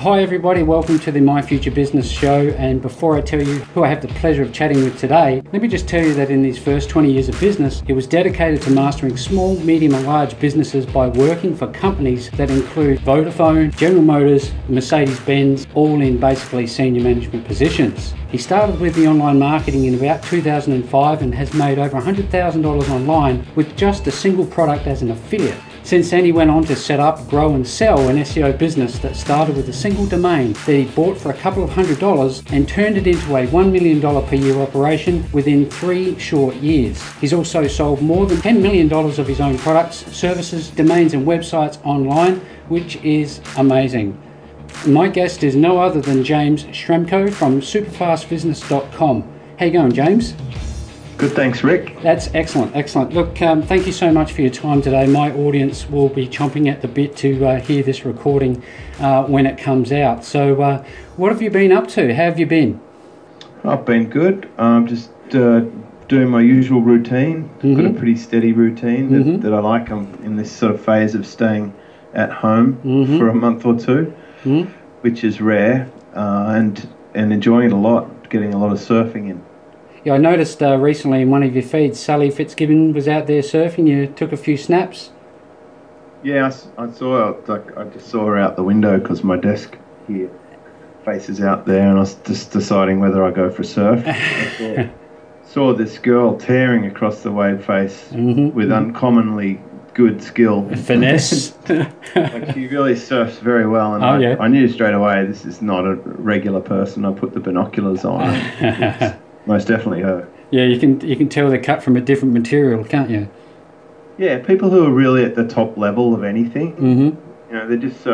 Hi everybody, welcome to the My Future Business Show, and before I tell you who I have the pleasure of chatting with today, let me just tell you that in his first 20 years of business, he was dedicated to mastering small, medium and large businesses by working for companies that include Vodafone, General Motors, Mercedes-Benz, all in basically senior management positions. He started with the online marketing in about 2005 and has made over $100,000 online with just a single product as an affiliate. Since then, he went on to set up, grow and sell an SEO business that started with a single domain that he bought for a couple of $100s and turned it into a $1 million per year operation within 3 short years. He's also sold more than $10 million of his own products, services, domains and websites online, which is amazing. My guest is no other than James Schramko from superfastbusiness.com. How you going, James? Good, thanks, Rick. That's excellent, excellent. Look, thank you so much for your time today. My audience will be chomping at the bit to hear this recording when it comes out. So what have you been up to? How have you been? I've been good. Just doing my usual routine. Got a pretty steady routine that I like. I'm in this sort of phase of staying at home for a month or two, which is rare, and enjoying it a lot, getting a lot of surfing in. Yeah, I noticed recently in one of your feeds, Sally Fitzgibbon was out there surfing. You took a few snaps. Yeah, I saw. I just saw her out the window because my desk here faces out there, and I was just deciding whether I go for a surf. I saw this girl tearing across the wave face with uncommonly good skill, finesse. Like, she really surfs very well, and I knew straight away this is not a regular person. I put the binoculars on. It's most definitely her. Yeah, you can tell they're cut from a different material, can't you? Yeah, people who are really at the top level of anything, you know,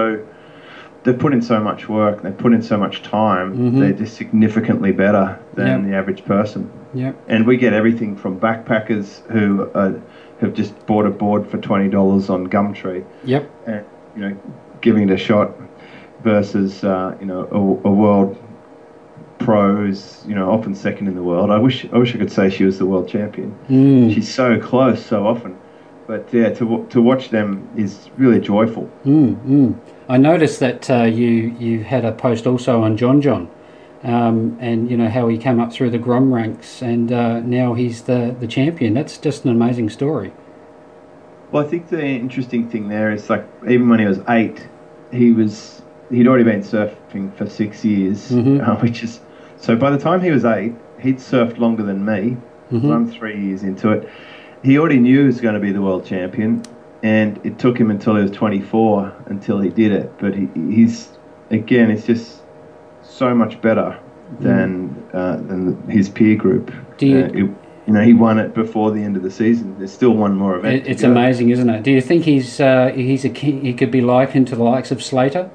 they put in so much work, they put in so much time, they're just significantly better than the average person. Yep. And we get everything from backpackers who have just bought a board for $20 on Gumtree. Yep. And, you know, giving it a shot versus, you know, a world pro who's, you know, often second in the world. I wish I could say she was the world champion. She's so close so often, but yeah, to watch them is really joyful. I noticed that you had a post also on John, and you know how he came up through the Grom ranks, and now he's the champion. That's just an amazing story. Well, I think the interesting thing there is, like, even when he was 8, he'd already been surfing for 6 years, which is. So by the time he was 8, he'd surfed longer than me. I'm 3 years into it. He already knew he was going to be the world champion, and it took him until he was 24 until he did it. But he's just so much better than his peer group. You know, he won it before the end of the season. There's still one more event. It's amazing, isn't it? Do you think he could be likened to the likes of Slater?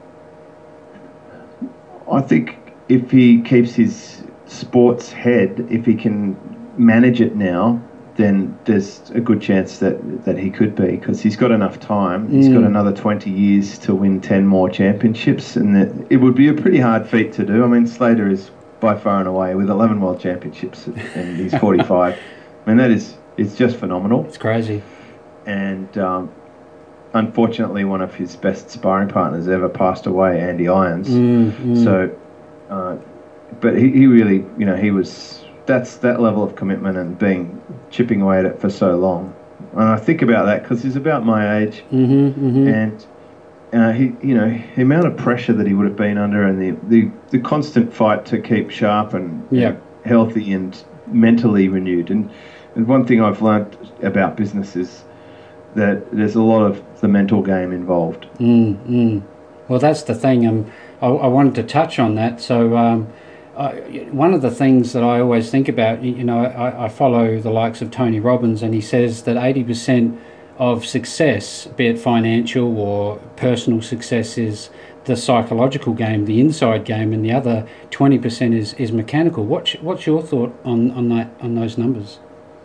I think if he keeps his sports head, if he can manage it now, then there's a good chance that he could be, because he's got enough time. He's got another 20 years to win 10 more championships, and it would be a pretty hard feat to do. I mean, Slater is by far and away with 11 world championships, and he's 45. I mean, it's just phenomenal. It's crazy. And unfortunately, one of his best sparring partners ever passed away, Andy Irons. So, but he really, you know, that's that level of commitment and chipping away at it for so long. And I think about that because he's about my age, and he, you know, the amount of pressure that he would have been under, and the constant fight to keep sharp and healthy and mentally renewed. And one thing I've learned about business is that there's a lot of the mental game involved. Well, that's the thing. I wanted to touch on that. So one of the things that I always think about, you know, I follow the likes of Tony Robbins, and he says that 80% of success, be it financial or personal success, is the psychological game, the inside game, and the other 20% is mechanical. What's your thought on those numbers?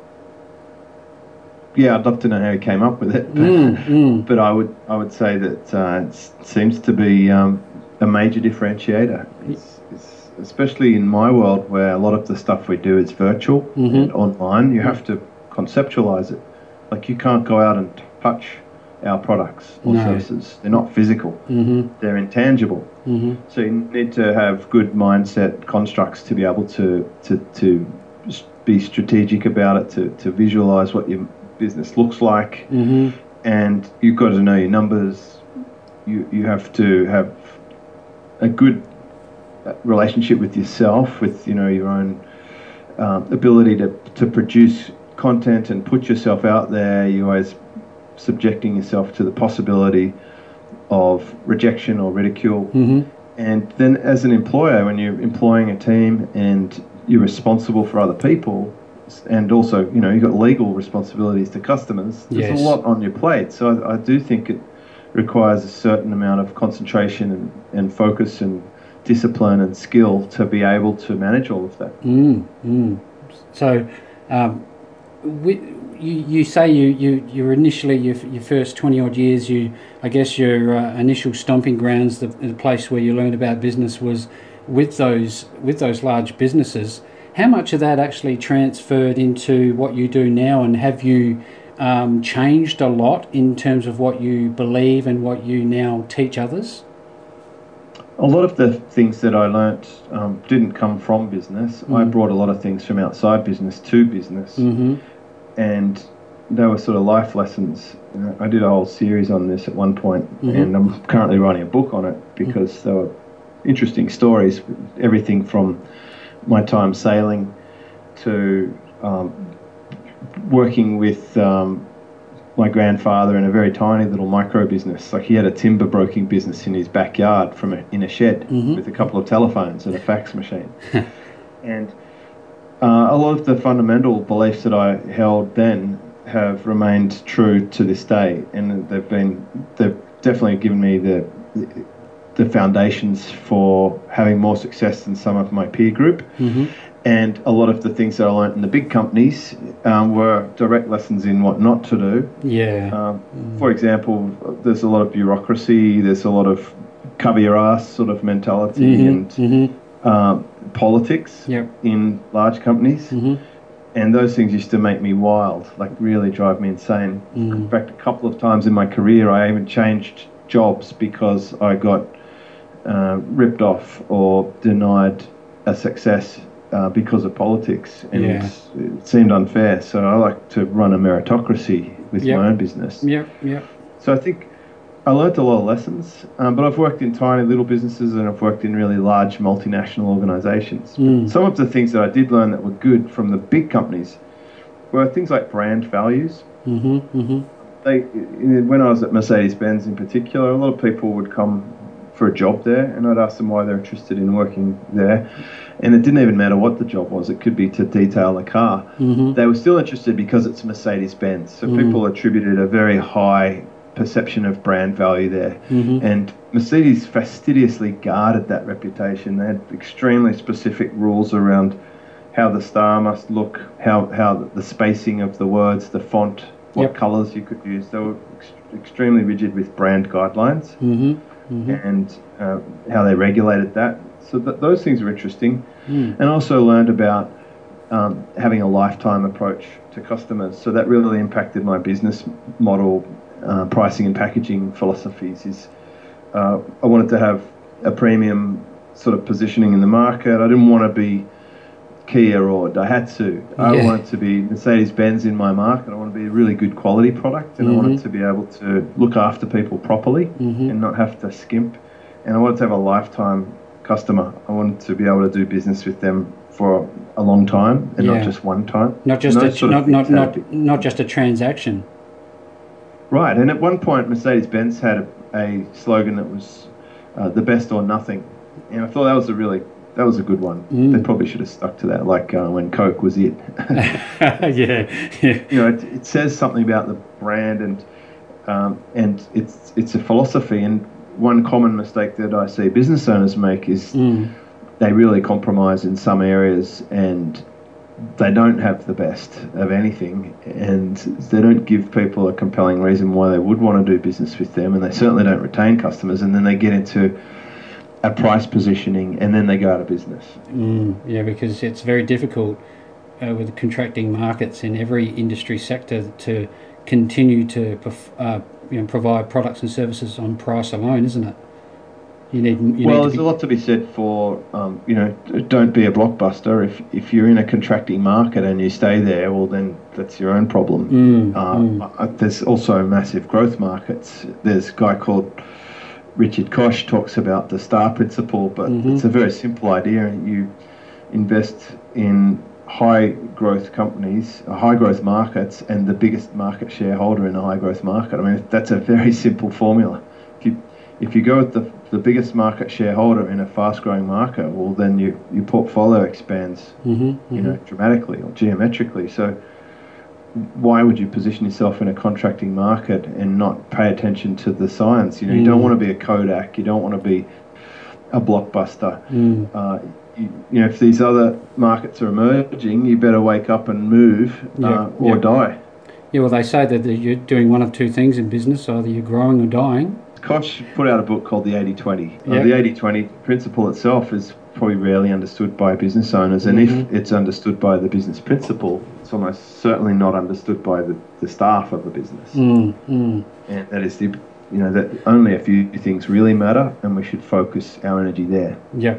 Yeah, I'd love to know how he came up with it, but I would say that it seems to be a major differentiator. It's, especially in my world, where a lot of the stuff we do is virtual and online. You have to conceptualize it. Like, you can't go out and touch our products or No. services. They're not physical. They're intangible. So you need to have good mindset constructs to be able to be strategic about it, to visualize what your business looks like, and you've got to know your numbers. You have to have a good relationship with yourself, with your own ability to produce content and put yourself out there. You're always subjecting yourself to the possibility of rejection or ridicule. And then as an employer, when you're employing a team and you're responsible for other people, and also you've got legal responsibilities to customers, there's a lot on your plate. So I do think it requires a certain amount of concentration and focus and discipline and skill to be able to manage all of that. So you say you initially your first 20 odd years, I guess your initial stomping grounds, the place where you learned about business was with those large businesses. How much of that actually transferred into what you do now, and have you changed a lot in terms of what you believe and what you now teach others? A lot of the things that I learnt didn't come from business. I brought a lot of things from outside business to business, and they were sort of life lessons. I did a whole series on this at one point, and I'm currently writing a book on it because they were interesting stories. Everything from my time sailing to working with my grandfather in a very tiny little micro business. Like, he had a timber broking business in his backyard in a shed with a couple of telephones and a fax machine. And a lot of the fundamental beliefs that I held then have remained true to this day, and they've definitely given me the foundations for having more success than some of my peer group. And a lot of the things that I learned in the big companies were direct lessons in what not to do. For example, there's a lot of bureaucracy, there's a lot of cover your ass sort of mentality and politics in large companies. And those things used to make me wild, like really drive me insane. In fact, a couple of times in my career, I even changed jobs because I got ripped off or denied a success because of politics, and it seemed unfair. So I like to run a meritocracy with my own business. So I think I learnt a lot of lessons, but I've worked in tiny little businesses and I've worked in really large multinational organisations. Some of the things that I did learn that were good from the big companies were things like brand values. When I was at Mercedes-Benz in particular, a lot of people would come for a job there, and I'd ask them why they're interested in working there, and it didn't even matter what the job was. It could be to detail a car. They were still interested because it's Mercedes-Benz. So people attributed a very high perception of brand value there, and Mercedes fastidiously guarded that reputation. They had extremely specific rules around how the star must look, how the spacing of the words, the font, what colours you could use. They were extremely rigid with brand guidelines. And how they regulated that. So those things are interesting. And also learned about having a lifetime approach to customers. So that really impacted my business model, pricing and packaging philosophies. I wanted to have a premium sort of positioning in the market. I didn't want to be Kia or Daihatsu. I wanted to be Mercedes-Benz in my market. I want to be a really good quality product, and I wanted to be able to look after people properly and not have to skimp. And I wanted to have a lifetime customer. I wanted to be able to do business with them for a long time and not just one time. Not just not just a transaction. Right. And at one point, Mercedes-Benz had a slogan that was the best or nothing, and I thought that was a good one. They probably should have stuck to that, like when Coke was it. It says something about the brand, and it's a philosophy. And one common mistake that I see business owners make is they really compromise in some areas, and they don't have the best of anything, and they don't give people a compelling reason why they would want to do business with them, and they certainly don't retain customers, and then they get into a price positioning, and then they go out of business. Because it's very difficult with contracting markets in every industry sector to continue to provide products and services on price alone, isn't it? There's a lot to be said for, don't be a blockbuster. If you're in a contracting market and you stay there, well, then that's your own problem. There's also massive growth markets. There's a guy called Richard Koch talks about the STAR principle, but it's a very simple idea. You invest in high growth companies, high growth markets, and the biggest market shareholder in a high growth market. I mean, that's a very simple formula. If you go with the biggest market shareholder in a fast growing market, well, then your portfolio expands, dramatically or geometrically. So why would you position yourself in a contracting market and not pay attention to the science? You don't want to be a Kodak. You don't want to be a blockbuster. If these other markets are emerging, you better wake up and move or die. Yeah, well, they say that you're doing one of two things in business: either you're growing or dying. Koch put out a book called the 80-20. The 80-20 principle itself is probably rarely understood by business owners, and if it's understood by the business principal, it's almost certainly not understood by the staff of the business. And that is that only a few things really matter, and we should focus our energy there. Yeah.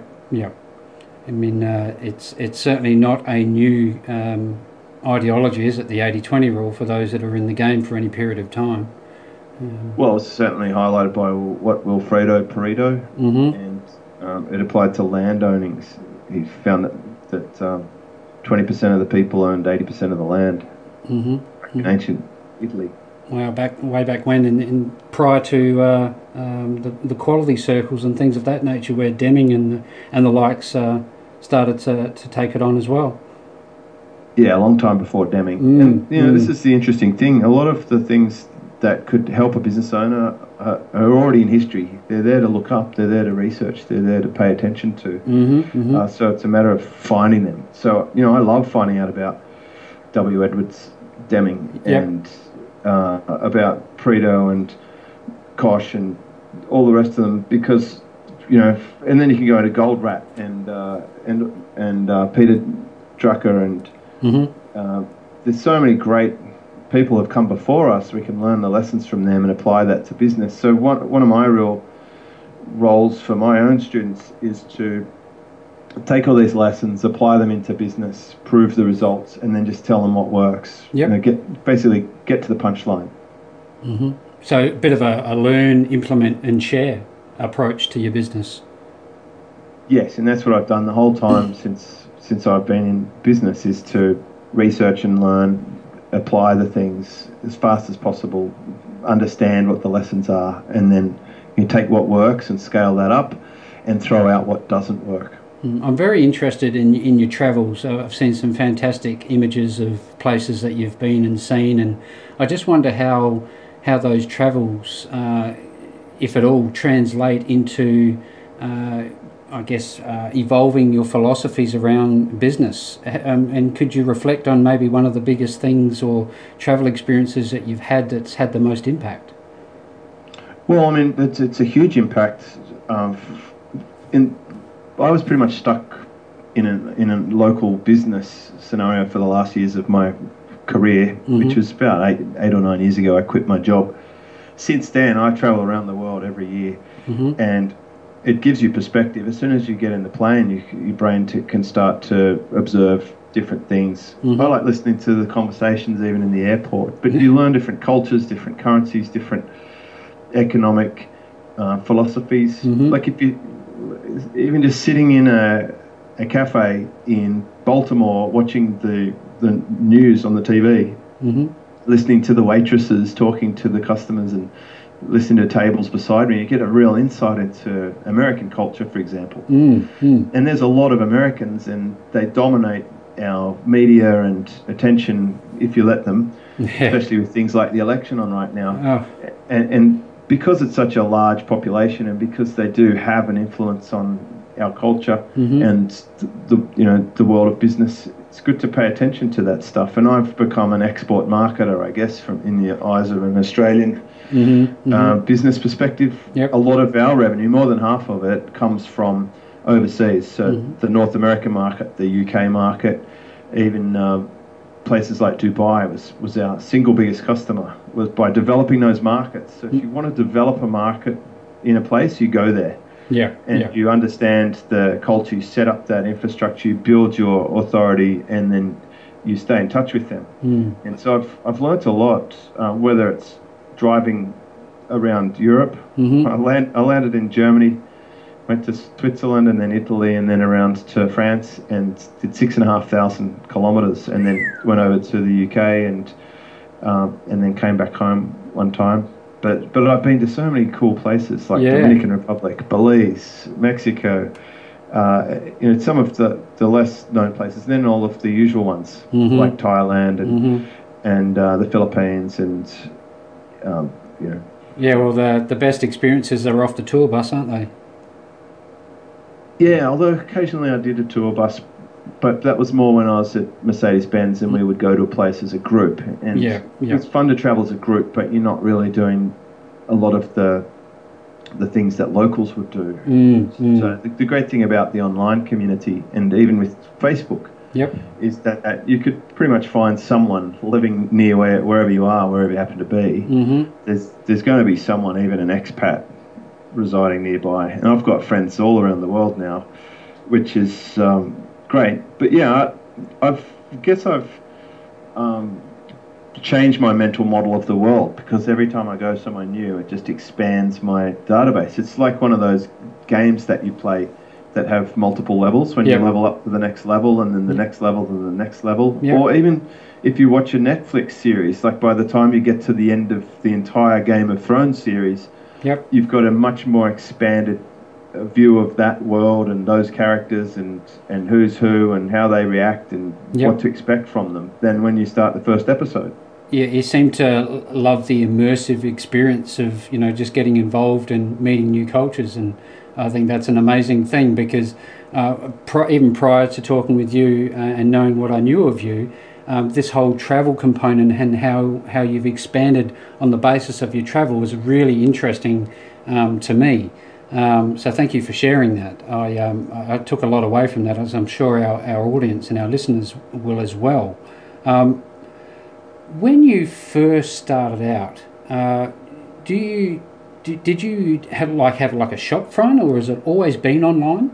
I mean, it's certainly not a new ideology, is it? The 80-20 rule for those that are in the game for any period of time. Well, it's certainly highlighted by what Wilfredo Pareto, and it applied to land ownings. He found that 20% of the people owned 80% of the land in ancient Italy. Way back when, in prior to the quality circles and things of that nature, where Deming and the likes started to take it on as well. Yeah, a long time before Deming. And this is the interesting thing. A lot of the things that could help a business owner are already in history. They're there to look up, they're there to research, they're there to pay attention to. So it's a matter of finding them. So, I love finding out about W. Edwards Deming and about Pareto and Koch and all the rest of them, because, and then you can go into Goldratt and Peter Drucker and there's so many great people have come before us. We can learn the lessons from them and apply that to business. So one of my real roles for my own students is to take all these lessons, apply them into business, prove the results, and then just tell them what works. Basically get to the punchline. So a bit of a learn, implement, and share approach to your business. Yes, and that's what I've done the whole time since I've been in business, is to research and learn, apply the things as fast as possible, understand what the lessons are, and then you take what works and scale that up and throw out what doesn't work. I'm very interested in your travels. I've seen some fantastic images of places that you've been and seen, and I just wonder how those travels, if at all, translate into evolving your philosophies around business. And could you reflect on maybe one of the biggest things or travel experiences that you've had that's had the most impact? Well, I mean, it's a huge impact. I was pretty much stuck in a local business scenario for the last years of my career, which was about eight or 9 years ago. I quit my job. Since then, I travel around the world every year, and it gives you perspective. As soon as you get in the plane, your brain can start to observe different things. I like listening to the conversations even in the airport, but you learn different cultures, different currencies, different economic philosophies. Like if you, even just sitting in a cafe in Baltimore, watching the news on the TV, listening to the waitresses talking to the customers and listening to tables beside me, you get a real insight into American culture, for example. And there's a lot of Americans, and they dominate our media and attention if you let them, especially with things like the election on right now. And because it's such a large population, and because they do have an influence on our culture and the world of business, it's good to pay attention to that stuff. And I've become an export marketer, I guess, in the eyes of an Australian business perspective. A lot of our revenue, more than half of it, comes from overseas. So the North American market, the UK market, even places like Dubai was our single biggest customer was by developing those markets. So if you want to develop a market in a place, you go there. Yeah. And you understand the culture, you set up that infrastructure, you build your authority, and then you stay in touch with them. And so I've learnt a lot, whether it's driving around Europe. I landed in Germany, went to Switzerland and then Italy and then around to France and did 6,500 kilometres, and then went over to the UK and then came back home one time. But I've been to so many cool places like Dominican Republic, Belize, Mexico, some of the less known places, then all of the usual ones like Thailand and the Philippines and Yeah, well, the best experiences are off the tour bus, aren't they? Yeah, although occasionally I did a tour bus, but that was more when I was at Mercedes-Benz and we would go to a place as a group. And it's fun to travel as a group, but you're not really doing a lot of the things that locals would do. So the great thing about the online community, and even with Facebook, is that you could pretty much find someone living near wherever you are, wherever you happen to be. There's going to be someone, even an expat, residing nearby. And I've got friends all around the world now, which is great. But yeah, I guess I've changed my mental model of the world, because every time I go somewhere new, it just expands my database. It's like one of those games that you play that have multiple levels, when you level up to the next level and then the next level to the next level. Or even if you watch a Netflix series, like by the time you get to the end of the entire Game of Thrones series, you've got a much more expanded view of that world and those characters and who's who and how they react and what to expect from them than when you start the first episode. Yeah, you seem to love the immersive experience of, just getting involved and meeting new cultures, and I think that's an amazing thing, because even prior to talking with you and knowing what I knew of you, this whole travel component and how you've expanded on the basis of your travel was really interesting to me. So thank you for sharing that. I took a lot away from that, as I'm sure our audience and our listeners will as well. When you first started out, did you have a shop front, or has it always been online?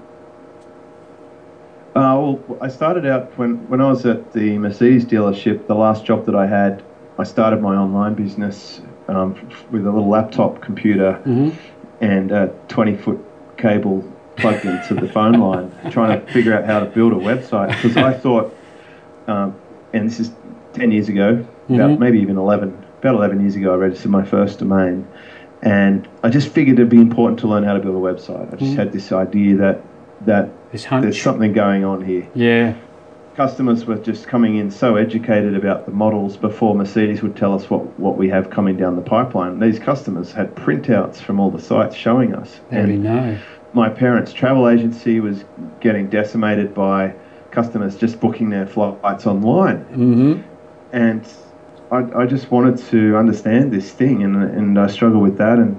Well, I started out when I was at the Mercedes dealership. The last job that I had, I started my online business with a little laptop computer and a 20-foot cable plugged into the phone line, trying to figure out how to build a website, because I thought, and this is 10 years ago, maybe even 11 years ago, I registered my first domain, and I just figured it'd be important to learn how to build a website. I just had this idea that there's something going on here. Yeah. Customers were just coming in so educated about the models before Mercedes would tell us what we have coming down the pipeline. These customers had printouts from all the sites showing us. My parents' travel agency was getting decimated by customers just booking their flights online. And I just wanted to understand this thing, and I struggled with that. And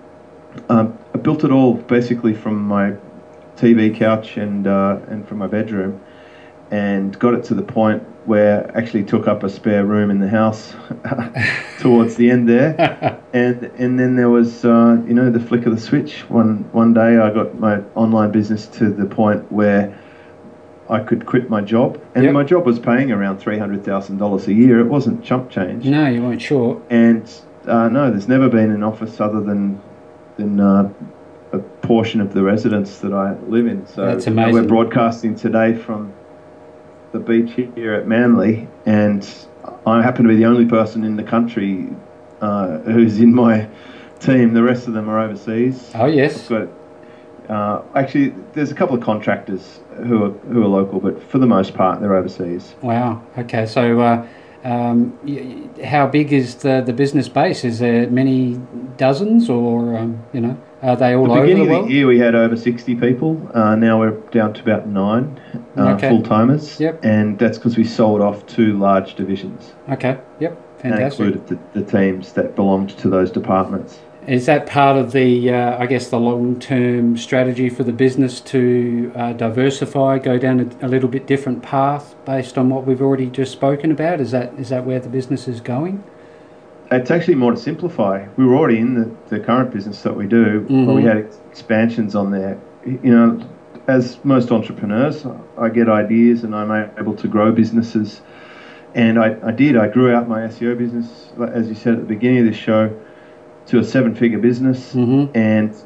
I built it all basically from my TV couch and from my bedroom, and got it to the point where I actually took up a spare room in the house towards the end there. And then there was, the flick of the switch. One day I got my online business to the point where I could quit my job. And my job was paying around $300,000 a year. It wasn't chump change. No, you weren't short. And no, there's never been an office other than a portion of the residence that I live in. So that's amazing. We're broadcasting today from the beach here at Manly, and I happen to be the only person in the country who's in my team. The rest of them are overseas. Oh yes. Actually, there's a couple of contractors who are local, but for the most part, they're overseas. Wow. Okay. So, how big is the business base? Is there many dozens, or are they all over the world? At the beginning of the year, we had over 60 people. Now we're down to about 9 full-timers. And that's because we sold off 2 large divisions. Okay. Yep. Fantastic. That included the teams that belonged to those departments. Is that part of the, the long-term strategy for the business to diversify, go down a little bit different path based on what we've already just spoken about? Is that where the business is going? it's actually more to simplify. We were already in the current business that we do, but we had expansions on there. You know, as most entrepreneurs, I get ideas and I'm able to grow businesses. And I did. I grew out my SEO business, as you said at the beginning of this show, to a 7-figure business. And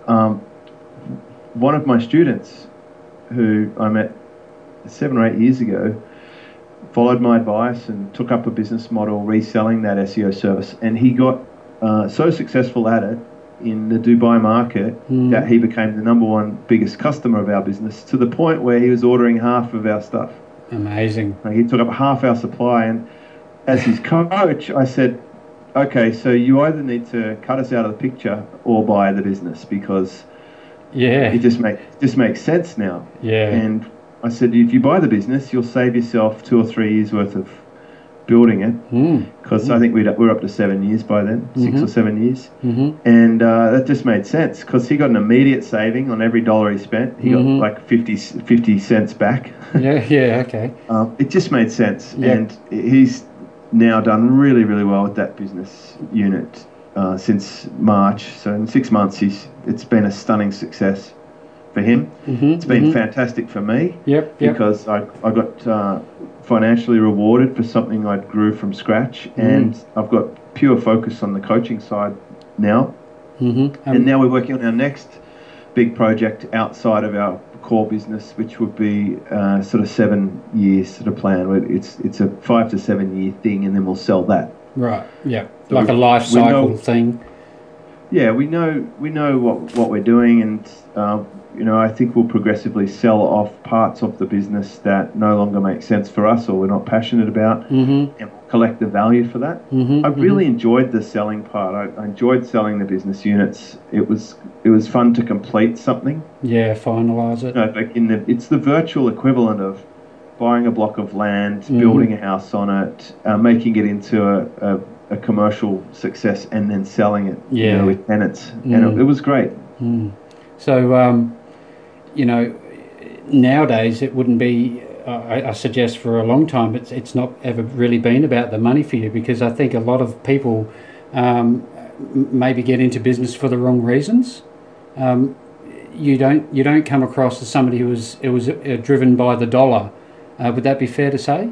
one of my students, who I met 7 or 8 years ago, followed my advice and took up a business model reselling that SEO service. And he got so successful at it in the Dubai market that he became the #1 biggest customer of our business, to the point where he was ordering half of our stuff. Amazing. He took up half our supply, and as his coach, I said, okay, so you either need to cut us out of the picture or buy the business, because it just makes sense now. And I said, if you buy the business, you'll save yourself 2 or 3 years worth of building it, because I think we're up to 7 years by then, 6 or 7 years. And that just made sense, because he got an immediate saving on every dollar he spent. He got like 50 cents back. Okay. It just made sense. And he's now done really, really well with that business unit since March. So in 6 months, it's been a stunning success for him. It's been fantastic for me, because I got financially rewarded for something I grew from scratch, and I've got pure focus on the coaching side now. And now we're working on our next big project outside of our core business, which would be sort of 7 years sort of plan. It's a 5 to 7 year thing, and then we'll sell that. Right. Yeah. So like a life cycle thing. Yeah, we know what we're doing, and you know, I think we'll progressively sell off parts of the business that no longer make sense for us or we're not passionate about, and we'll collect the value for that. I really enjoyed the selling part. I enjoyed selling the business units. It was fun to complete something. Yeah, finalise it. You know, like it's the virtual equivalent of buying a block of land, building a house on it, making it into a commercial success, and then selling it you know, with tenants. And it was great. So, you know, nowadays it wouldn't be, I suggest for a long time, it's not ever really been about the money for you, because I think a lot of people maybe get into business for the wrong reasons. You don't come across as somebody who was driven by the dollar. Would that be fair to say?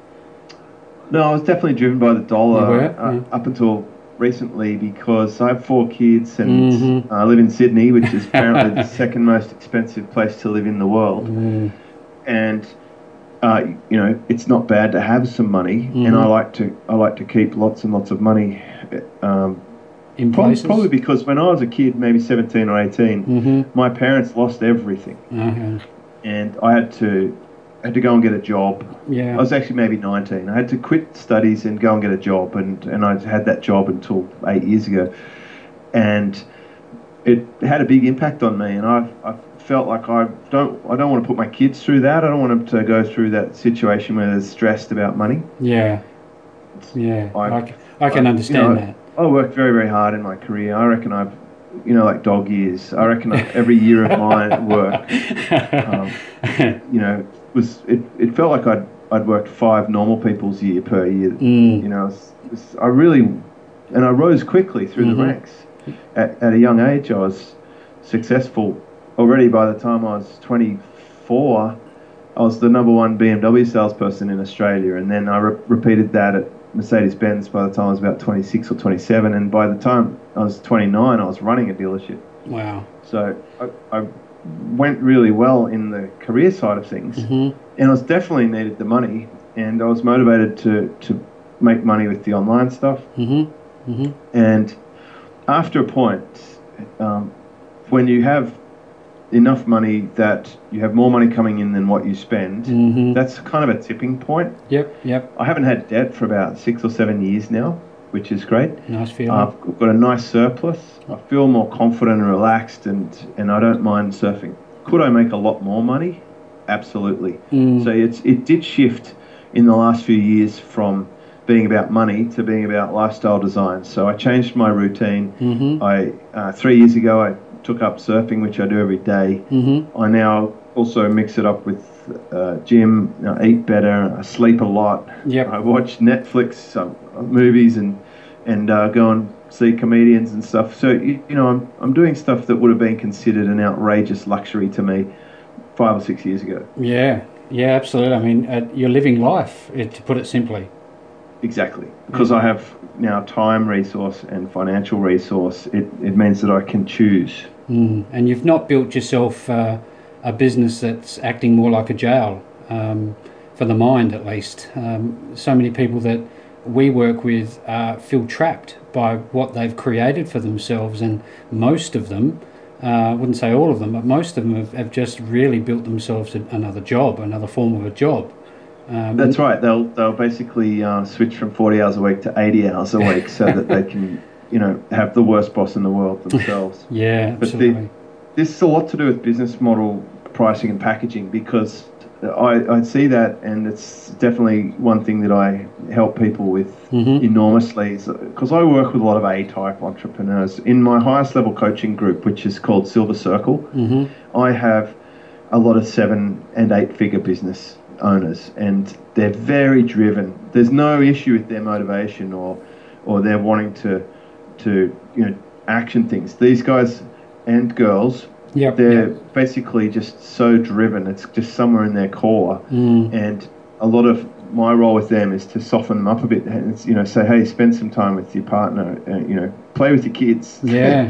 No, I was definitely driven by the dollar up until recently, because I have 4 kids and I live in Sydney, which is apparently the second most expensive place to live in the world. And you know, it's not bad to have some money, and I like to keep lots and lots of money in places. Probably because when I was a kid, maybe 17 or 18, my parents lost everything, and I had to go and get a job. I was actually maybe 19. I had to quit studies and go and get a job, and I had that job until 8 years ago, and it had a big impact on me. And I felt like I don't want to put my kids through that. I don't want them to go through that situation where they're stressed about money. I can understand that. I worked very, very hard in my career. I reckon I've, you know, like dog years. I reckon every year of my work, you know, it felt like I'd worked 5 normal people's year per year. You know, I rose quickly through the ranks. At a young age, I was successful already. By the time I was 24, I was the #1 BMW salesperson in Australia, and then I repeated that at Mercedes-Benz by the time I was about 26 or 27, and by the time I was 29, I was running a dealership. Wow. So I went really well in the career side of things, and I was definitely needed the money, and I was motivated to make money with the online stuff. And after a point, when you have enough money that you have more money coming in than what you spend, that's kind of a tipping point. I haven't had debt for about 6 or 7 years now, which is great. Nice feeling. I've got a nice surplus. I feel more confident and relaxed, and I don't mind surfing. Could I make a lot more money? Absolutely. So it did shift in the last few years from being about money to being about lifestyle design. So I changed my routine. 3 years ago, I took up surfing, which I do every day. I now also mix it up with gym. I eat better. I sleep a lot. I watch Netflix movies, and and go and see comedians and stuff. So I'm doing stuff that would have been considered an outrageous luxury to me 5 or 6 years ago. Yeah, yeah, absolutely. I mean, you're living life, to put it simply. Exactly, because I have now time resource and financial resource. It means that I can choose. And you've not built yourself a business that's acting more like a jail, for the mind at least. So many people that we work with feel trapped by what they've created for themselves, and most of them, I wouldn't say all of them, but most of them have just really built themselves another job, another form of a job. That's right. They'll basically switch from 40 hours a week to 80 hours a week so that they can, have the worst boss in the world themselves. Yeah, absolutely. But this is a lot to do with business model, pricing and packaging, because I see that, and it's definitely one thing that I help people with enormously, because I work with a lot of A-type entrepreneurs. In my highest level coaching group, which is called Silver Circle, I have a lot of 7- and 8-figure business owners, and they're very driven. There's no issue with their motivation or they're wanting to action things. These guys and girls, they're basically just so driven. It's just somewhere in their core. And a lot of my role with them is to soften them up a bit, and say, hey, spend some time with your partner, play with your kids.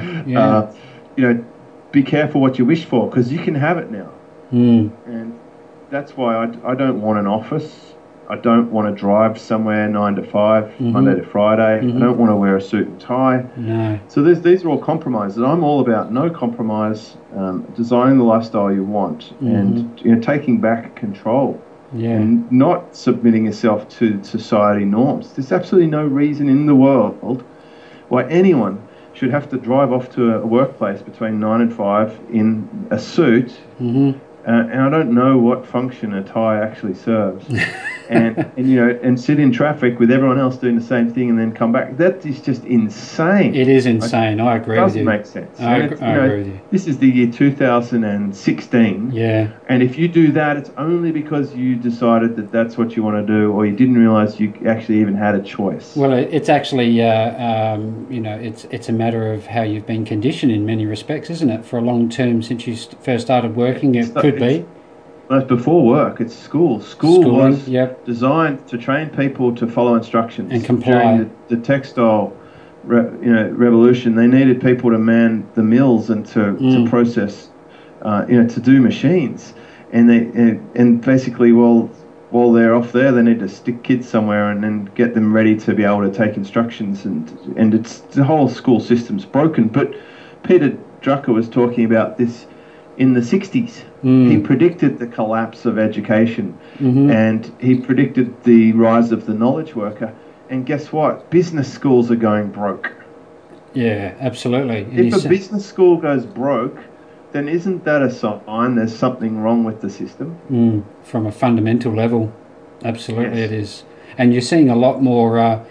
Be careful what you wish for, because you can have it now. And that's why I don't want an office. I don't want to drive somewhere 9 to 5, Monday to Friday. I don't want to wear a suit and tie. No. So these are all compromises. I'm all about no compromise, designing the lifestyle you want, and taking back control, and not submitting yourself to society norms. There's absolutely no reason in the world why anyone should have to drive off to a workplace between 9 and 5 in a suit. And I don't know what function a tie actually serves, and sit in traffic with everyone else doing the same thing and then come back. That is just insane. It is insane. I agree with you. It doesn't make sense. I agree with you. This is the year 2016. Yeah. And if you do that, it's only because you decided that that's what you want to do, or you didn't realize you actually even had a choice. Well, it's actually, it's a matter of how you've been conditioned in many respects, isn't it? For a long term, since you first started working, it could be. That's before work. It's school. Schooling was designed to train people to follow instructions and comply. During the textile, revolution, they needed people to man the mills and to process, to do machines, and basically, while they're off there, they need to stick kids somewhere and then get them ready to be able to take instructions, and it's the whole school system's broken. But Peter Drucker was talking about this in the 60s. He predicted the collapse of education, and he predicted the rise of the knowledge worker. And guess what? Business schools are going broke. Yeah, absolutely. If a business school goes broke, then isn't that a sign there's something wrong with the system? From a fundamental level, absolutely. Yes. It is. And you're seeing a lot more,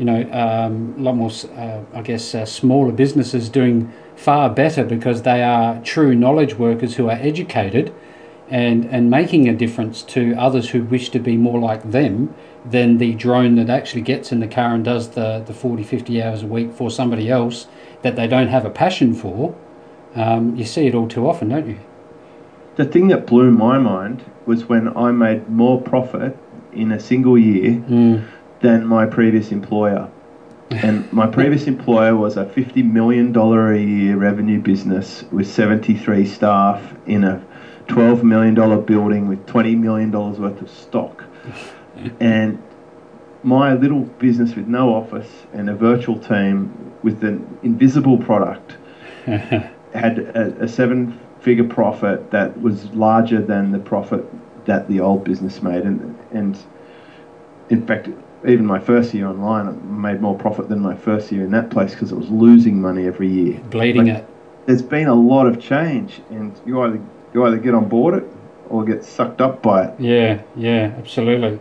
smaller businesses doing far better because they are true knowledge workers who are educated and making a difference to others who wish to be more like them than the drone that actually gets in the car and does the 40, 50 hours a week for somebody else that they don't have a passion for. You see it all too often, don't you? The thing that blew my mind was when I made more profit in a single year than my previous employer. And my previous employer was a $50 million a year revenue business with 73 staff in a $12 million building with $20 million worth of stock. And my little business with no office and a virtual team with an invisible product had a 7-figure profit that was larger than the profit that the old business made. And in fact, even my first year online, I made more profit than my first year in that place because it was losing money every year. Bleeding it. There's been a lot of change, and you either get on board it or get sucked up by it. Yeah, absolutely.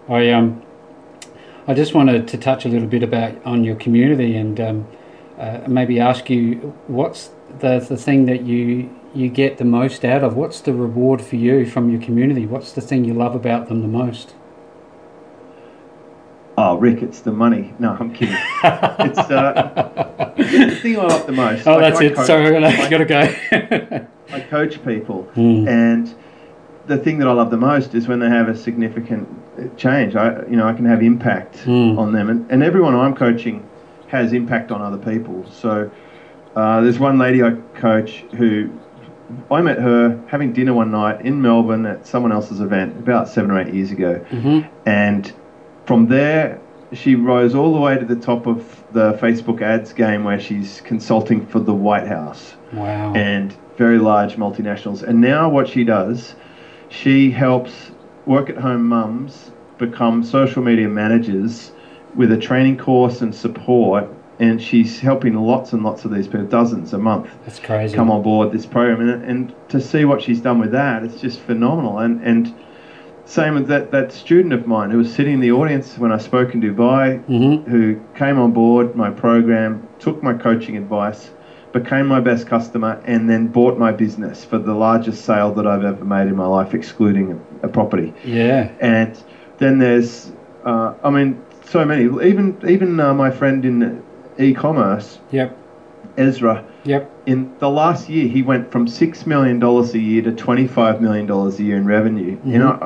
I just wanted to touch a little bit on your community and maybe ask you, what's the thing that you get the most out of? What's the reward for you from your community? What's the thing you love about them the most? Oh, Rick, it's the money. No, I'm kidding. It's the thing I like the most. Oh, that's it. Sorry, I got to go. I coach people, Mm. and the thing that I love the most is when they have a significant change. I can have impact on them, and everyone I'm coaching has impact on other people. So there's one lady I coach who I met her having dinner one night in Melbourne at someone else's event about 7 or 8 years ago, and from there she rose all the way to the top of the Facebook ads game where she's consulting for the White House. Wow. And very large multinationals. And now what she does, she helps work-at-home mums become social media managers with a training course and support, and she's helping lots and lots of these people, dozens a month. That's crazy. Come on board this program, and to see what she's done with that, it's just phenomenal. And same with that student of mine who was sitting in the audience when I spoke in Dubai, who came on board my program, took my coaching advice, became my best customer, and then bought my business for the largest sale that I've ever made in my life, excluding a property. Yeah. And then there's, so many. Even my friend in e-commerce, Yep. Ezra. Yep. In the last year, he went from $6 million a year to $25 million a year in revenue.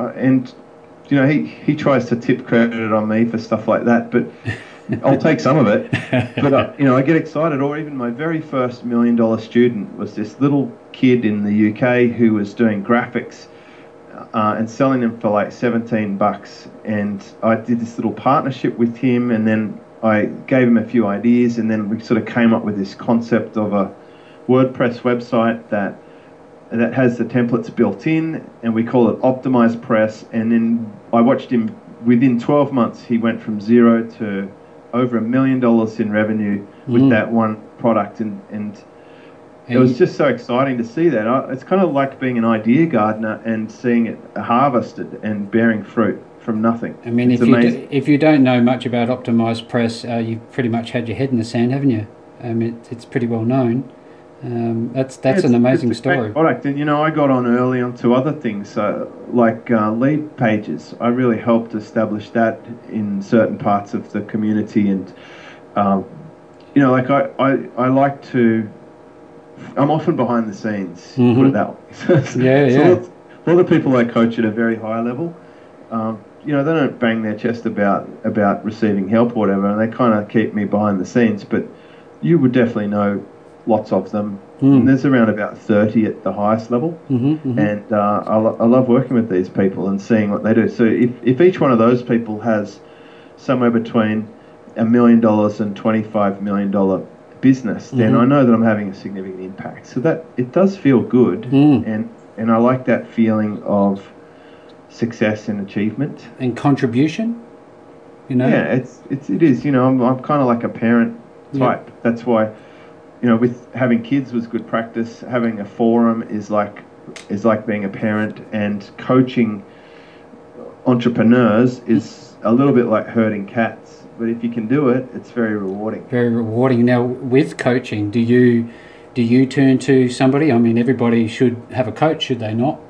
He tries to tip credit on me for stuff like that, but I'll take some of it. But I get excited. Or even my very first $1 million student was this little kid in the UK who was doing graphics and selling them for like $17. And I did this little partnership with him, and then I gave him a few ideas, and then we sort of came up with this concept of a WordPress website that has the templates built in, and we call it Optimized Press. And then I watched him within 12 months. He went from zero to over $1 million in revenue with that one product, and it was just so exciting to see that. It's kind of like being an idea gardener and seeing it harvested and bearing fruit from nothing. I mean, if you don't know much about Optimized Press, you've pretty much had your head in the sand, haven't you? It's pretty well known. That's an amazing story. Product, and I got on early onto other things, like lead pages. I really helped establish that in certain parts of the community, and I like to. I'm often behind the scenes, put it that way. So a lot of people I coach at a very high level, they don't bang their chest about receiving help or whatever, and they kind of keep me behind the scenes. But you would definitely know lots of them. And there's around about 30 at the highest level. And I love working with these people and seeing what they do. So if each one of those people has somewhere between $1 million and $25 million business, then I know that I'm having a significant impact. So that it does feel good, and I like that feeling of success and achievement and contribution. Yeah, it is. I'm kind of like a parent type. Yep. That's why, with having kids was good practice. Having a forum is like being a parent, and coaching entrepreneurs is a little bit like herding cats. But if you can do it, it's very rewarding. Very rewarding. Now, with coaching, do you turn to somebody? I mean, everybody should have a coach, should they not?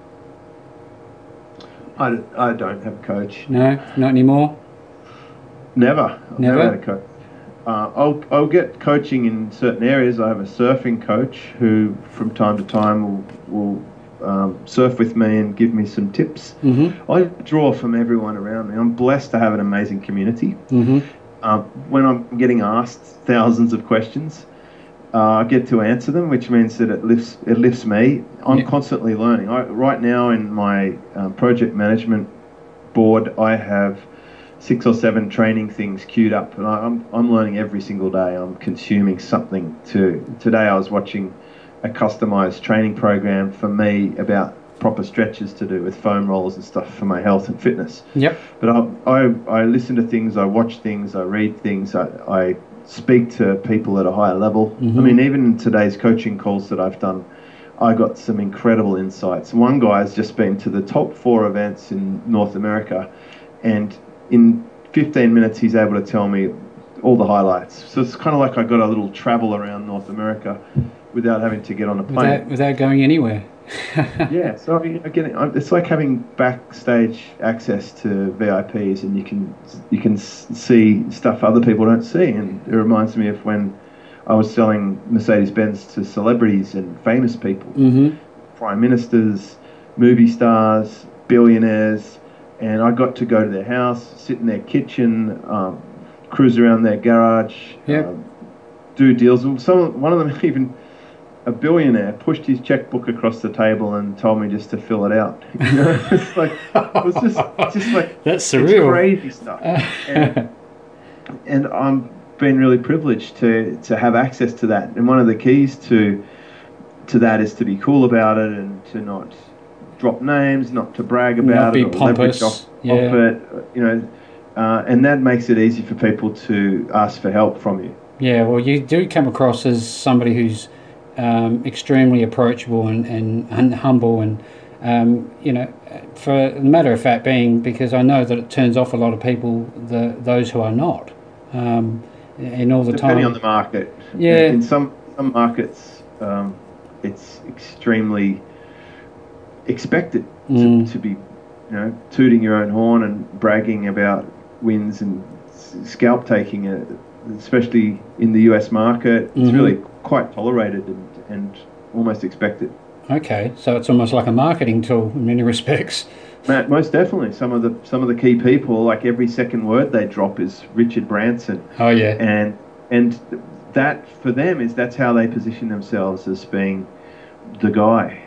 I don't have a coach. No, not anymore? Never. I've never had a coach. I'll get coaching in certain areas. I have a surfing coach who, from time to time, will surf with me and give me some tips. I draw from everyone around me. I'm blessed to have an amazing community. When I'm getting asked thousands of questions, I get to answer them, which means that it lifts me. I'm constantly learning. Right now in my project management board, I have 6 or 7 training things queued up, and I'm learning every single day. I'm consuming something too. Today I was watching a customized training program for me about proper stretches to do with foam rollers and stuff for my health and fitness. But I listen to things, I watch things, I read things, I speak to people at a higher level. I mean, even in today's coaching calls that I've done, I got some incredible insights. One guy has just been to the top 4 events in North America, and in 15 minutes he's able to tell me all the highlights. So it's kind of like I got a little travel around North America without having to get on a plane. Without going anywhere. Yeah, so again, it's like having backstage access to VIPs, and you can see stuff other people don't see. And it reminds me of when I was selling Mercedes-Benz to celebrities and famous people, prime ministers, movie stars, billionaires, and I got to go to their house, sit in their kitchen, cruise around their garage, Yep. Do deals. One of them even, a billionaire, pushed his checkbook across the table and told me just to fill it out. It's like it was just like That's it's surreal. crazy stuff. And I'm been really privileged to have access to that. And one of the keys to that is to be cool about it and to not drop names, not to brag about be it or pompous. leverage off it. And that makes it easy for people to ask for help from you. Yeah, well, you do come across as somebody who's extremely approachable and humble, and for the matter of fact being, because I know that it turns off a lot of people, those who are not, in all the Depending time. on the market. Yeah. In some markets, it's extremely expected to be, tooting your own horn and bragging about wins and scalp taking, especially in the US market. It's really quite tolerated and almost expected. Okay, so it's almost like a marketing tool in many respects. Matt, most definitely. Some of the key people, like every second word they drop is Richard Branson. Oh yeah. And that for them that's how they position themselves as being the guy.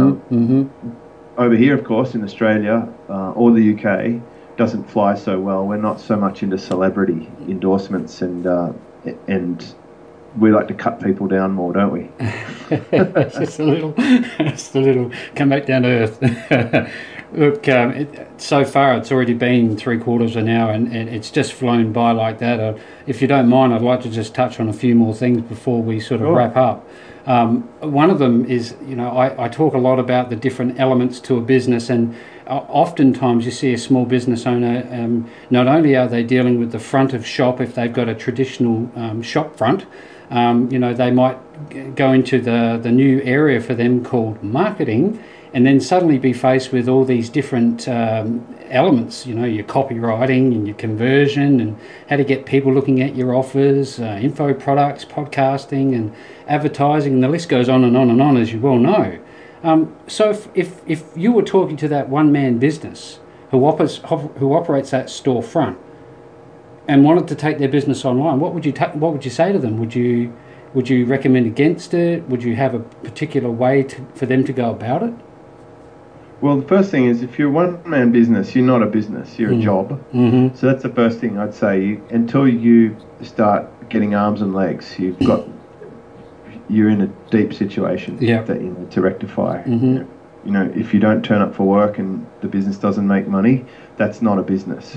Over here, of course, in Australia or the UK, doesn't fly so well. We're not so much into celebrity endorsements, and we like to cut people down more, don't we? Just a little, come back down to earth. Look, so far it's already been 3/4 of an hour, and it's just flown by like that. If you don't mind, I'd like to just touch on a few more things before we sort of wrap up. One of them is, I talk a lot about the different elements to a business, and oftentimes you see a small business owner, not only are they dealing with the front of shop if they've got a traditional shop front, they might go into the new area for them called marketing, and then suddenly be faced with all these different elements, your copywriting and your conversion and how to get people looking at your offers, info products, podcasting and advertising, and the list goes on and on and on, as you well know. So if you were talking to that one-man business who operates that storefront and wanted to take their business online, what would you say to them? Would you recommend against it? Would you have a particular way for them to go about it? Well, the first thing is, if you're a one-man business, you're not a business, you're a job. So that's the first thing I'd say. Until you start getting arms and legs, you're in a deep situation that you need to rectify. If you don't turn up for work and the business doesn't make money, that's not a business.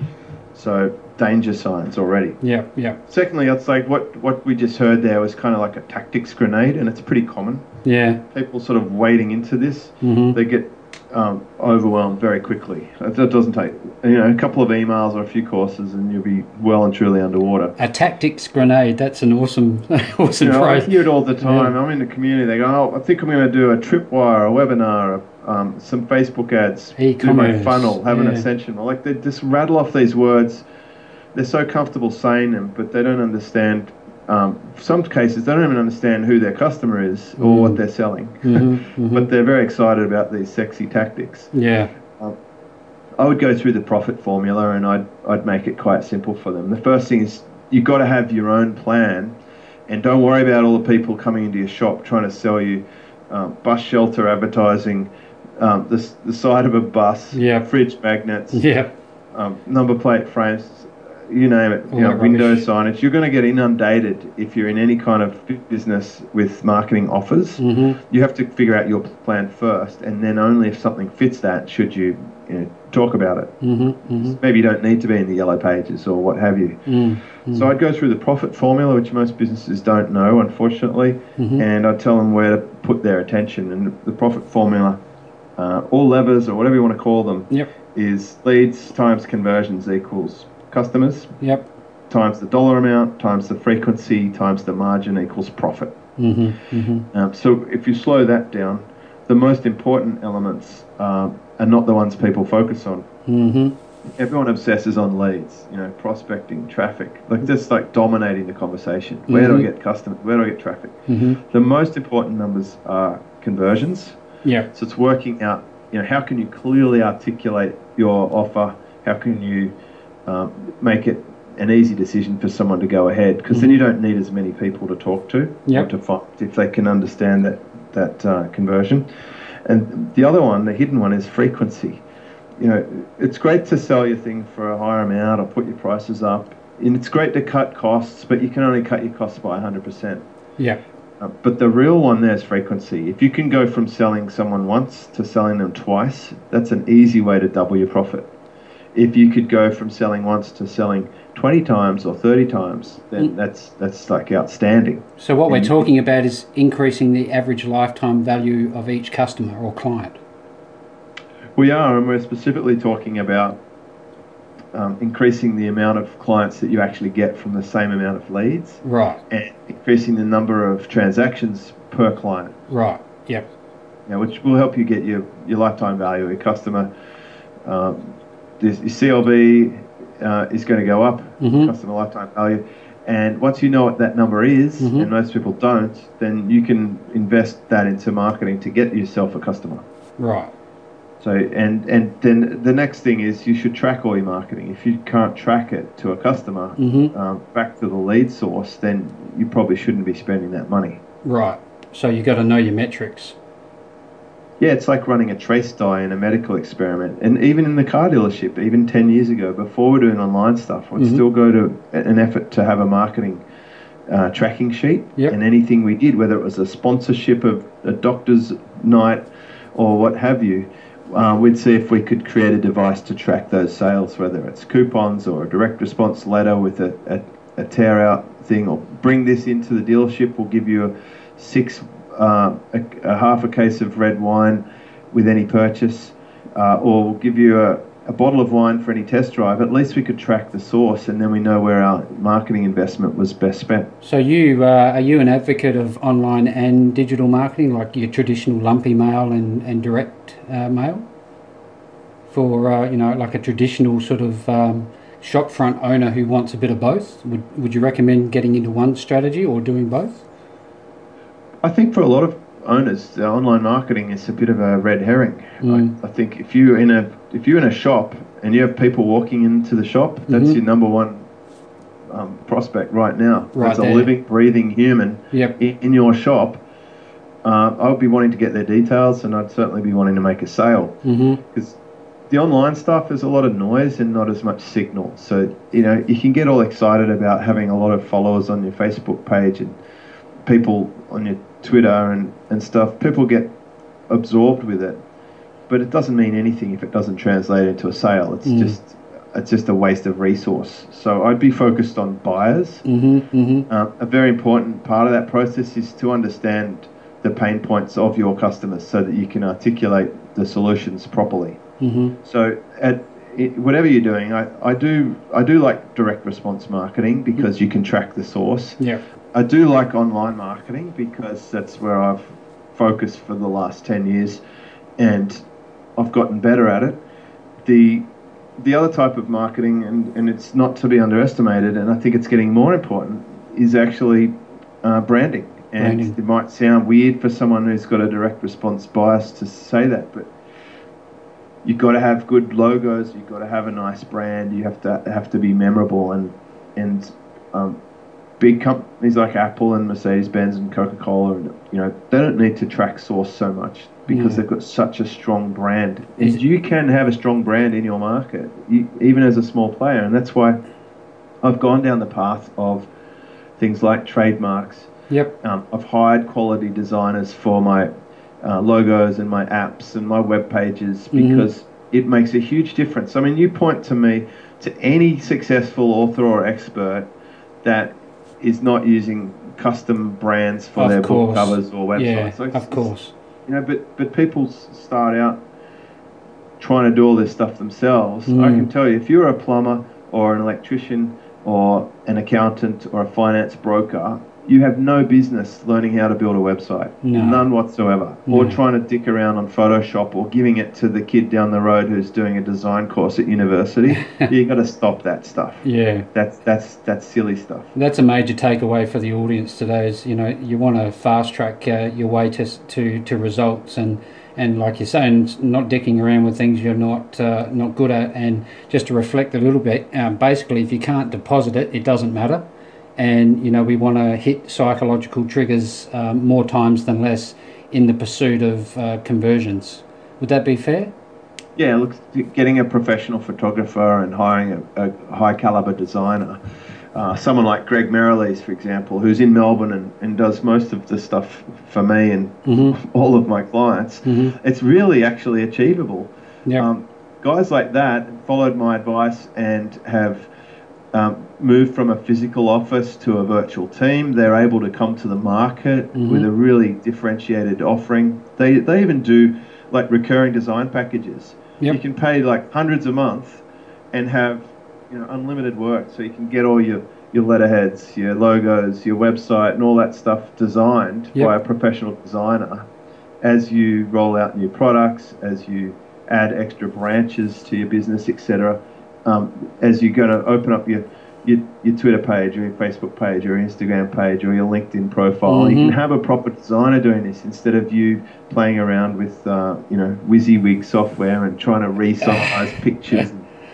So danger signs already. Yeah. Secondly, I'd say what we just heard there was kind of like a tactics grenade, and it's pretty common. Yeah. People sort of wading into this, they get overwhelmed very quickly. It doesn't take a couple of emails or a few courses, and you'll be well and truly underwater. A tactics grenade. That's an awesome phrase. I hear it all the time. I'm in the community. They go, "Oh, I think I'm going to do a tripwire, a webinar, some Facebook ads, do my funnel, have an ascension." Like, they just rattle off these words. They're so comfortable saying them, but they don't understand. Some cases, they don't even understand who their customer is or what they're selling. But they're very excited about these sexy tactics. Yeah. I would go through the profit formula, and I'd make it quite simple for them. The first thing is, you've got to have your own plan, and don't worry about all the people coming into your shop trying to sell you bus shelter advertising, the side of a bus, fridge magnets, number plate frames, you name it, window signage. You're going to get inundated if you're in any kind of business with marketing offers. You have to figure out your plan first, and then only if something fits that should you talk about it. Maybe you don't need to be in the yellow pages or what have you. So I'd go through the profit formula, which most businesses don't know, unfortunately, and I'd tell them where to put their attention. And the profit formula, all levers or whatever you want to call them, is leads times conversions equals customers, times the dollar amount, times the frequency, times the margin equals profit. So if you slow that down, the most important elements are not the ones people focus on. Mm-hmm. Everyone obsesses on leads, prospecting, traffic, just dominating the conversation. Where do I get customers? Where do I get traffic? Mm-hmm. The most important numbers are conversions. Yeah. So it's working out, how can you clearly articulate your offer? How can you make it an easy decision for someone to go ahead? Because then you don't need as many people to talk to, or to find if they can understand that conversion. And the other one, the hidden one, is frequency. It's great to sell your thing for a higher amount or put your prices up, and it's great to cut costs, but you can only cut your costs by 100%. Yeah. But the real one there is frequency. If you can go from selling someone once to selling them twice, that's an easy way to double your profit. If you could go from selling once to selling 20 times or 30 times, then that's outstanding. So what we're talking about is increasing the average lifetime value of each customer or client. We are, and we're specifically talking about increasing the amount of clients that you actually get from the same amount of leads. Right. And increasing the number of transactions per client. Right. Yep. Which will help you get your lifetime value of your customer. Your CLV is going to go up, customer lifetime value. And once you know what that number is, and most people don't, then you can invest that into marketing to get yourself a customer. Right. So, and then the next thing is you should track all your marketing. If you can't track it to a customer, back to the lead source, then you probably shouldn't be spending that money. Right. So you got to know your metrics. Yeah, it's like running a trace die in a medical experiment. And even in the car dealership, even 10 years ago, before we're doing online stuff, I'd still go to an effort to have a marketing tracking sheet. Yep. And anything we did, whether it was a sponsorship of a doctor's night or what have you, we'd see if we could create a device to track those sales, whether it's coupons or a direct response letter with a tear out thing, or bring this into the dealership, we'll give you a half a case of red wine with any purchase, or we'll give you a bottle of wine for any test drive. At least we could track the source, and then we know where our marketing investment was best spent. So are you an advocate of online and digital marketing, like your traditional lumpy mail and direct mail? For like a traditional sort of shopfront owner who wants a bit of both, would you recommend getting into one strategy or doing both? I think for a lot of owners, online marketing is a bit of a red herring. I think if you're in a shop and you have people walking into the shop, that's your number one prospect right now. Right, that's a living, breathing human in your shop. I would be wanting to get their details, and I'd certainly be wanting to make a sale, because the online stuff is a lot of noise and not as much signal. So you can get all excited about having a lot of followers on your Facebook page and people on your Twitter and stuff. People get absorbed with it, but it doesn't mean anything if it doesn't translate into a sale. It's just a waste of resource. So I'd be focused on buyers. A very important part of that process is to understand the pain points of your customers so that you can articulate the solutions properly. So whatever you're doing, I do like direct response marketing because you can track the source. I do like online marketing because that's where I've focused for the last 10 years, and I've gotten better at it. The other type of marketing, and it's not to be underestimated, and I think it's getting more important, is actually branding. And it might sound weird for someone who's got a direct response bias to say that, but you've got to have good logos, you've got to have a nice brand, you have to be memorable, and big companies like Apple and Mercedes-Benz and Coca-Cola, they don't need to track source so much because they've got such a strong brand. And you can have a strong brand in your market, even as a small player, and that's why I've gone down the path of things like trademarks. I've hired quality designers for my logos and my apps and my web pages because it makes a huge difference. I mean, you point to me to any successful author or expert that is not using custom brands for their book covers or websites. Yeah, of course. But people start out trying to do all this stuff themselves. I can tell you, if you're a plumber or an electrician or an accountant or a finance broker, you have no business learning how to build a website. No. None whatsoever. No. Or trying to dick around on Photoshop or giving it to the kid down the road who's doing a design course at university. You got to stop that stuff. Yeah. That's silly stuff. That's a major takeaway for the audience today is, you want to fast track your way to results and like you're saying, not dicking around with things you're not good at. And just to reflect a little bit, basically, if you can't deposit it, it doesn't matter. And, we want to hit psychological triggers more times than less in the pursuit of conversions. Would that be fair? Yeah, look, getting a professional photographer and hiring a high caliber designer, someone like Greg Merrilees, for example, who's in Melbourne and does most of the stuff for me and all of my clients, it's really actually achievable. Yep. Guys like that followed my advice and have moved from a physical office to a virtual team. They're able to come to the market with a really differentiated offering. They even do like recurring design packages. Yep. You can pay like hundreds a month and have unlimited work, so you can get all your letterheads, your logos, your website and all that stuff designed by a professional designer as you roll out new products, as you add extra branches to your business, etc. As you're going to open up your Twitter page or your Facebook page or your Instagram page or your LinkedIn profile, you can have a proper designer doing this instead of you playing around with WYSIWYG software and trying to resize pictures.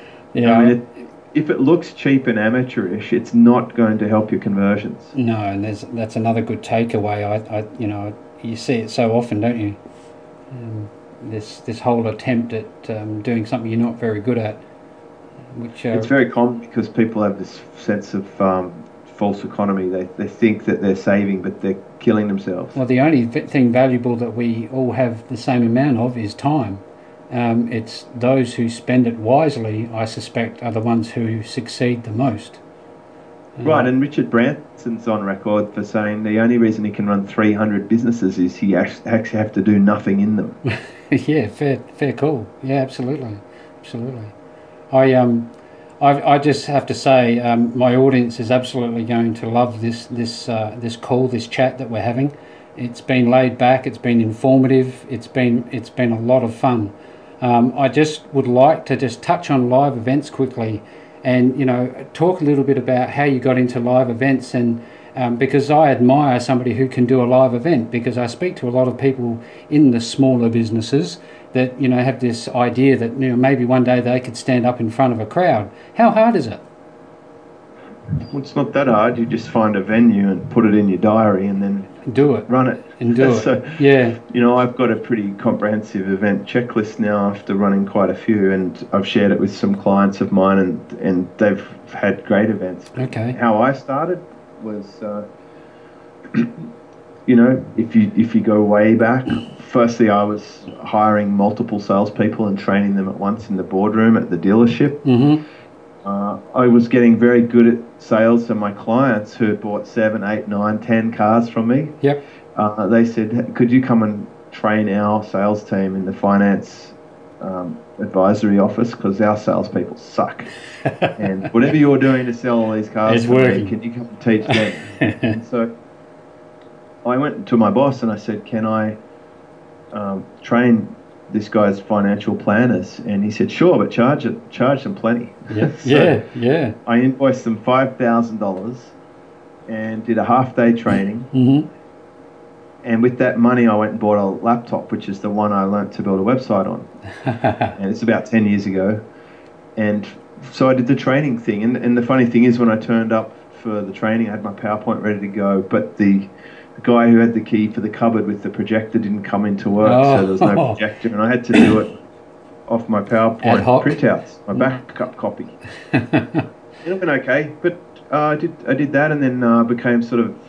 If it looks cheap and amateurish, it's not going to help your conversions. No, and that's another good takeaway. I you see it so often, don't you? This whole attempt at doing something you're not very good at. Which it's very common because people have this sense of false economy. They think that they're saving, but they're killing themselves. Well, the only thing valuable that we all have the same amount of is time. It's those who spend it wisely, I suspect, are the ones who succeed the most. Right, and Richard Branson's on record for saying the only reason he can run 300 businesses is he actually have to do nothing in them. Yeah, fair call. Yeah, absolutely. I just have to say, my audience is absolutely going to love this call, this chat that we're having. It's been laid back, it's been informative, it's been a lot of fun. I just would like to just touch on live events quickly, and talk a little bit about how you got into live events, and because I admire somebody who can do a live event, because I speak to a lot of people in the smaller businesses that have this idea that maybe one day they could stand up in front of a crowd. How hard is it? Well, it's not that hard. You just find a venue and put it in your diary and then do it. Run it. And do so, it. Yeah. I've got a pretty comprehensive event checklist now after running quite a few, and I've shared it with some clients of mine, and they've had great events. Okay. How I started was, if you go way back, firstly I was hiring multiple salespeople and training them at once in the boardroom at the dealership. I was getting very good at sales to my clients who had bought 7, 8, 9, 10 cars from me. Yep. They said, could you come and train our sales team in the finance advisory office, because our salespeople suck. And whatever you're doing to sell all these cars for me, can you come and teach them? And so I went to my boss and I said, can I train this guy's financial planners? And he said, sure, but charge them plenty. Yeah. Yeah. I invoiced them $5,000 and did a half-day training. And with that money, I went and bought a laptop, which is the one I learnt to build a website on. And it's about 10 years ago. And so I did the training thing. And the funny thing is, when I turned up for the training, I had my PowerPoint ready to go, but the guy who had the key for the cupboard with the projector didn't come into work, so there was no projector, and I had to do it off my PowerPoint printouts, my backup copy. It went okay, but I did that, and then became sort of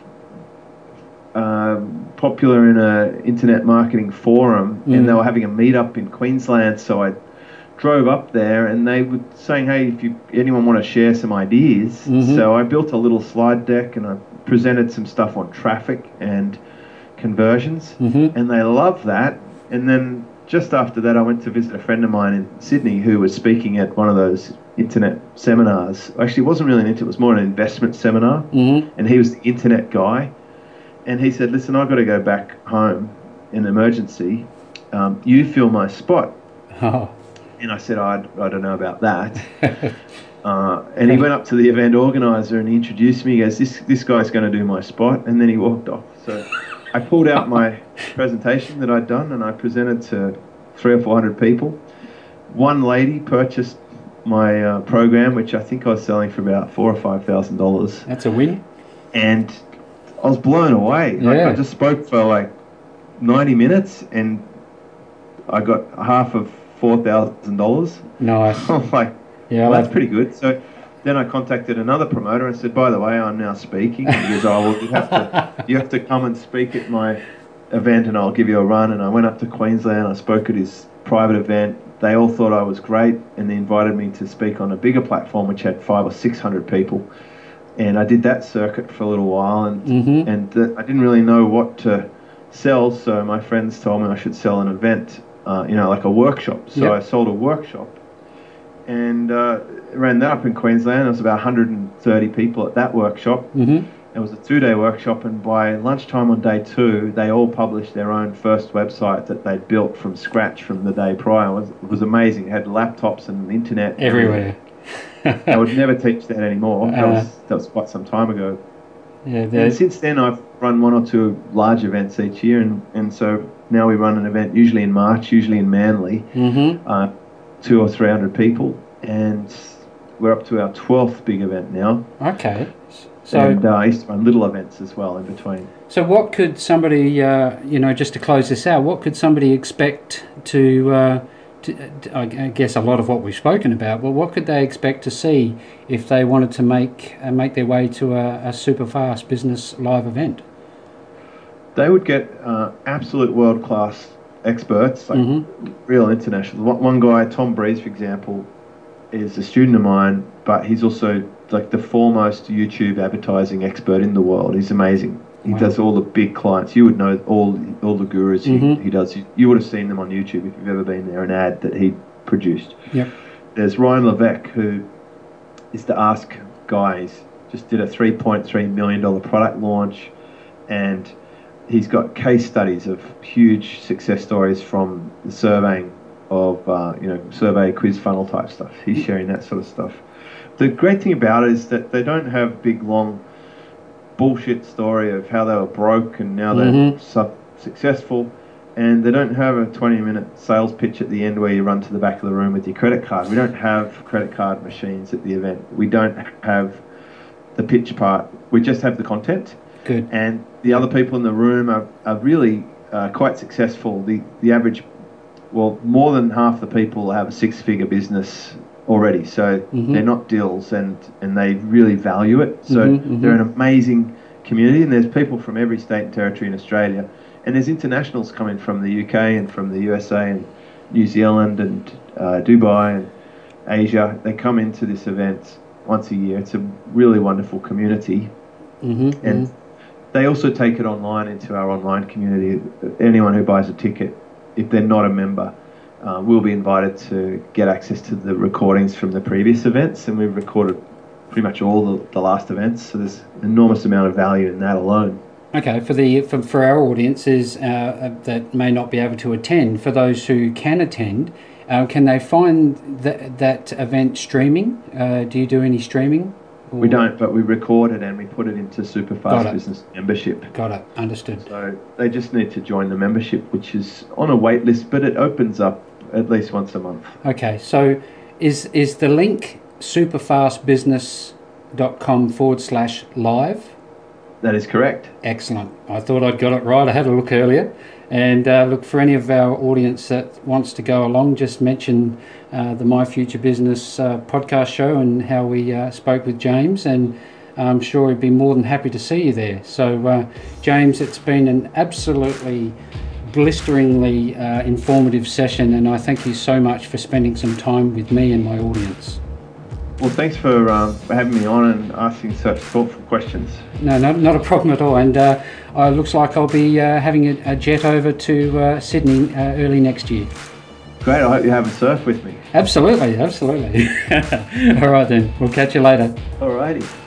popular in a internet marketing forum, and they were having a meetup in Queensland, so I drove up there, and they were saying, hey, if anyone want to share some ideas. So I built a little slide deck, and I presented some stuff on traffic and conversions, and they loved that. And then just after that, I went to visit a friend of mine in Sydney who was speaking at one of those internet seminars. Actually, it wasn't really an internet, it was more an investment seminar. And he was the internet guy. And he said, listen, I've got to go back home in emergency. You fill my spot. Oh. And I said, I don't know about that. And he went up to the event organizer and he introduced me. He goes, this guy's going to do my spot. And then he walked off. So I pulled out my presentation that I'd done and I presented to 300 or 400 people. One lady purchased my program, which I think I was selling for about $4,000 or $5,000. That's a win. And I was blown away. Yeah. I just spoke for like 90 minutes and I got half of $4,000. Nice. I'm like, yeah, well, that's pretty good. So then I contacted another promoter and said, by the way, I'm now speaking. And he goes, oh, well, you have to come and speak at my event and I'll give you a run. And I went up to Queensland. I spoke at his private event. They all thought I was great and they invited me to speak on a bigger platform which had 500 or 600 people. And I did that circuit for a little while and I didn't really know what to sell. So my friends told me I should sell an event, like a workshop. So I sold a workshop and ran that up in Queensland. There was about 130 people at that workshop. It was a 2-day workshop, and by lunchtime on day 2, they all published their own first website that they'd built from scratch from the day prior. It was amazing. It had laptops and internet everywhere. I would never teach that anymore. That was quite some time ago. Yeah, and since then, I've run 1 or 2 large events each year, and so now we run an event usually in March, usually in Manly, 200 or 300 people, and we're up to our 12th big event now. Okay. So, and I used to run little events as well in between. So what could somebody, just to close this out, what could somebody expect to I guess a lot of what we've spoken about, but what could they expect to see if they wanted to make their way to a super fast business live event? They would get absolute world-class experts, like real international. One guy, Tom Breeze, for example, is a student of mine, but he's also like the foremost YouTube advertising expert in the world. He's amazing. He does all the big clients. You would know all the gurus he does. You would have seen them on YouTube if you've ever been there, an ad that he produced. Yep. There's Ryan Levesque, who is the Ask guy. He's just did a $3.3 million product launch, and he's got case studies of huge success stories from the surveying of, survey quiz funnel type stuff. He's sharing that sort of stuff. The great thing about it is that they don't have big, long bullshit story of how they were broke and now they're successful, and they don't have a 20-minute sales pitch at the end where you run to the back of the room with your credit card. We don't have credit card machines at the event. We don't have the pitch part. We just have the content. Good. And the other people in the room are really quite successful. The average, more than half the people have a 6-figure business already, so they're not dills, and they really value it. So they're an amazing community, and there's people from every state and territory in Australia, and there's internationals coming from the UK and from the USA and New Zealand and Dubai and Asia. They come into this event once a year. It's a really wonderful community, and they also take it online into our online community. Anyone who buys a ticket, if they're not a member, we'll be invited to get access to the recordings from the previous events, and we've recorded pretty much all the last events, so there's an enormous amount of value in that alone. Okay, for our audiences that may not be able to attend, for those who can attend, can they find that event streaming? Do you do any streaming? Or? We don't, but we record it and we put it into Superfast Business membership. Got it, understood. So they just need to join the membership, which is on a wait list, but it opens up at least once a month. Okay, so is the link superfastbusiness.com/live? That is correct. Excellent. I thought I'd got it right. I had a look earlier. And look, for any of our audience that wants to go along, just mention the My Future Business podcast show and how we spoke with James, and I'm sure he'd be more than happy to see you there. So, James, it's been an absolutely blisteringly informative session, and I thank you so much for spending some time with me and my audience. Well, thanks for having me on and asking such thoughtful questions. No, not a problem at all. And looks like I'll be having a jet over to Sydney early next year. Great, I hope you have a surf with me. Absolutely, absolutely. All right then, we'll catch you later. Alrighty.